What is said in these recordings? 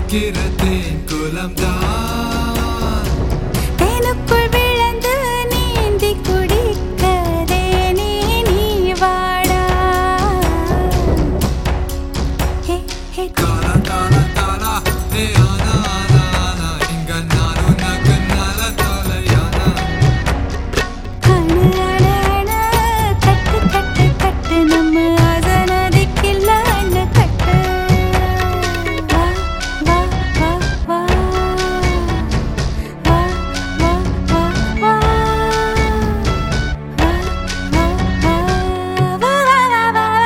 தேன் குலம்தான் தேனுக்குள் விழுந்து நீந்தி குடிக்கதே நீ வாடா. தாலா தாலா தாலா ஹே ஆனா ஆனா ஆனா இங்க நான் உனக்கு நல்ல தொலையானா. அணு அணு அணு கட்டு கட்டு கட்டு நம்ம ஆசனதிக்கில்ல அண்ணு கட்டு. வா வா வா வா வா வா வா வா வா வா வா.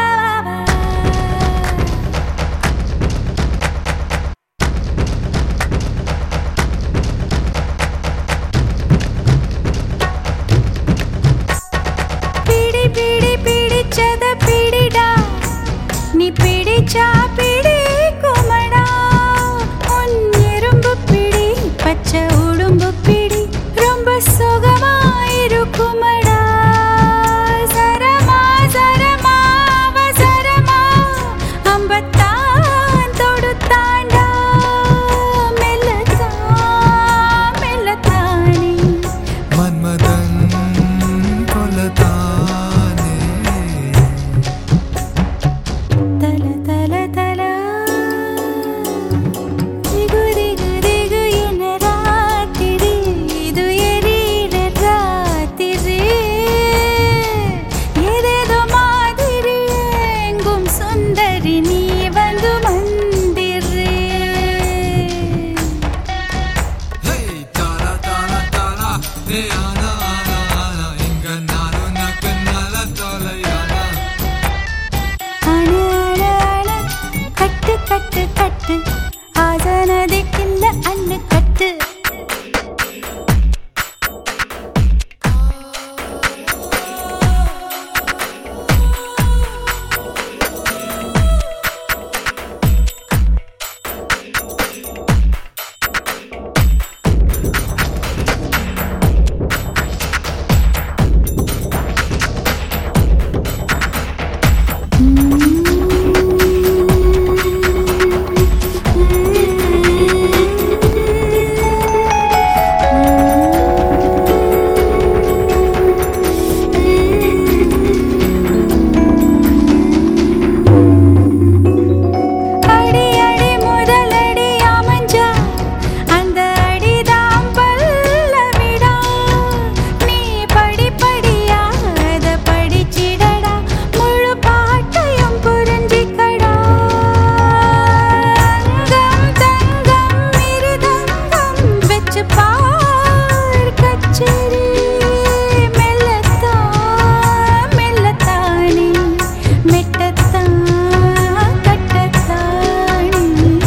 பிடி பிடி பிடிச்சத பிடிடா நீ பிடிச்சா பிடி குமடா. உன் எறும்பு பிடி பச்சை உடும்பு பிடி ரொம்ப சுகமாயிருக்குமடா. சரமா சரமா அவசரமா அம்பத்தான் தொடுத்தாண்டா. மெல்லத்தான் மெல்லத்தானே மன்மதன் கொல்லத்தானே. தல தல தல திகு திகு திகு என ராத்திரி இது எரியிற ராத்திரி. ஏதேதோ மாதிரி எங்கும் சுந்தரி நீ வந்து மந்திரி. ஹே தாலா தாலா தாலா ஹே ஆனா ஆனா ஆனா இங்க நான் உனக்கு நல்ல தொலையானா. அணு அணு அணு கட்டு கட்டு கட்டு ஆசனதிக்கில்ல அண்ணு கட்டு. அடி அடி முதலடி அமைஞ்சா அந்த அடிதான் பல்லவிடா. நீ படிப்படியா அத படிச்சிடடா முழு பாட்டையும் புரிஞ்சிக்கடா. அங்கம் தங்கம் மிருதங்கம் வெச்சு பார் கச்சேரி. மெல்லத்தான் மெல்லத்தானே மெட்டத்தான் கட்டத்தானே.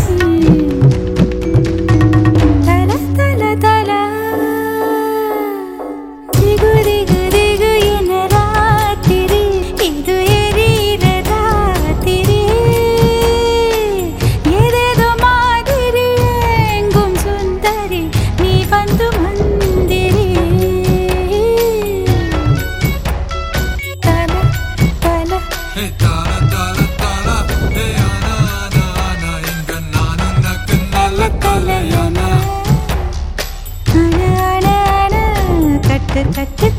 தல தல தல திகு திகு திகு என ராத்திரி இது எரியிற ராத்திரி. ஏதேதோ மாதிரி எங்கும் சுந்தரி நீ வந்து மந்திரி. தல தல ஹே தாலா தாலா தாலா ஹே ஆனா ஆனா ஆனா இங்க நான் உனக்கு நல்ல தொலையானா. அணு அணு அணு கட்டு கட்டு